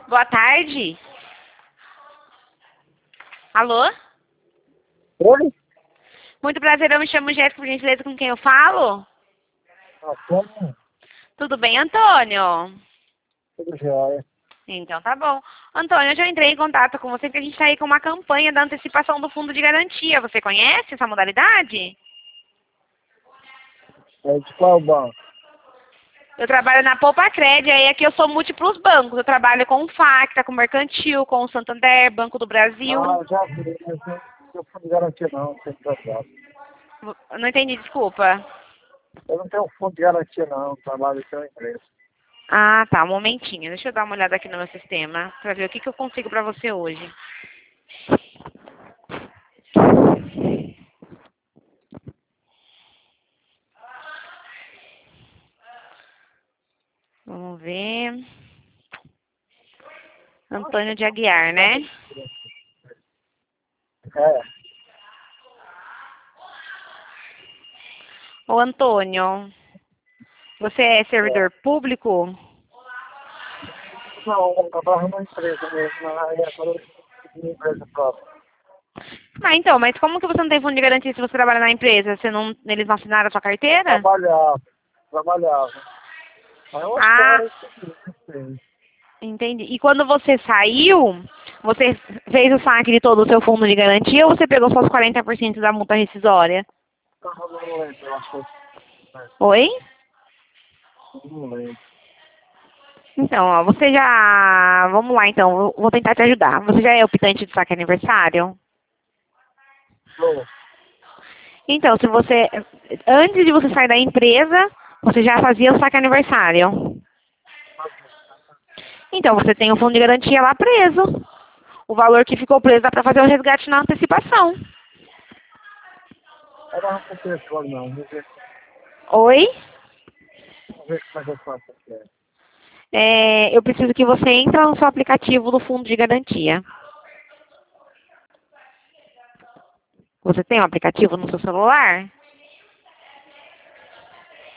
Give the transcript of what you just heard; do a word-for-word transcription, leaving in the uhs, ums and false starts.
Boa tarde. Alô? Oi? Muito prazer, eu me chamo Jéssica, por gentileza, com quem eu falo? Antônio? Tudo bem, Antônio? Tudo jóia. Então tá bom. Antônio, eu já entrei em contato com você porque a gente está aí com uma campanha da antecipação do fundo de garantia. Você conhece essa modalidade? É de qual banco? Eu trabalho na Poupa Cred, aí aqui eu sou múltiplos bancos. Eu trabalho com o Facta, com o Mercantil, com o Santander, Banco do Brasil. Ah, já vi, mas eu não fundo de garantia não, não tem contrato. Eu não entendi, desculpa. Eu não tenho fundo de garantia não, trabalho com a empresa. Ah, tá, um momentinho. Deixa eu dar uma olhada aqui no meu sistema para ver o que, que eu consigo para você hoje. Vamos ver. Antônio de Aguiar, né? É, Ô, Antônio, você é servidor público? não, eu trabalho numa empresa mesmo, aí agora eu tenho minha empresa própria. Ah, então, mas como que você não tem fundo de garantia se você trabalha na empresa? Você não, eles não assinaram a sua carteira? Trabalhava, trabalhava. Aí eu acho que Ah, era isso aqui, não sei. entendi. E quando você saiu, você fez o saque de todo o seu fundo de garantia ou você pegou só os quarenta por cento da multa rescisória? Não, não lembro, eu acho que Oi? eu não lembro. Então, ó, você já... Vamos lá, então. eu Vou tentar te ajudar. Você já é optante de saque aniversário? Sou. Então, se você... Antes de você sair da empresa, você já fazia o saque aniversário. Então, você tem o fundo de garantia lá preso. O valor que ficou preso dá para fazer o resgate na antecipação. Eu não vou ter agora não, vou ver, Oi? vou ver como é que eu faço aqui. É, eu preciso que você entre no seu aplicativo do fundo de garantia. Você tem um aplicativo no seu celular?